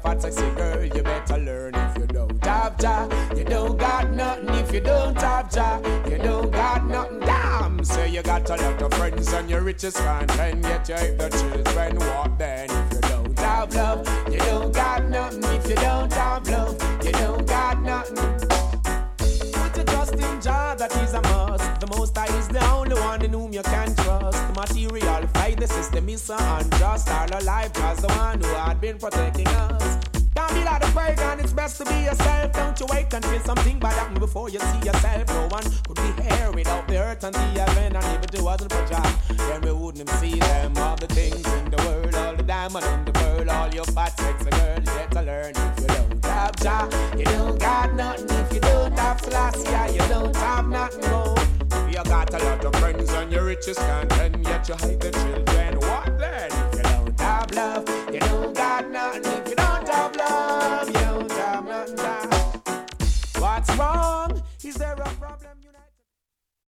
fat sexy girl, you better learn. If you don't have Jah, you don't got nothing. If you don't have Jah, you don't got nothing. Damn, so you got a lot of friends and your richest fan can get you if the children walk then. If you don't have love, you don't got nothing. If you don't have love, you don't got nothing. Put your trust in Jah, that is a must. The Most High is the only one in whom you can trust. The material fight, the system is so unjust. All alive was the one who had been protecting us. Don't be like a pagan, it's best to be yourself. Don't you wait until something bad happen before you see yourself. No one could be here without the earth and the heaven. And if it wasn't for Jah, then we wouldn't see them. All the things in the world, all the diamond and the pearl, all your fat sexy girls, yet to learn. If you don't have Jah, you don't got nothing. If you don't have Selassie, you don't have nothing more. You got a lot of friends and your riches can't end, yet you hide the truth.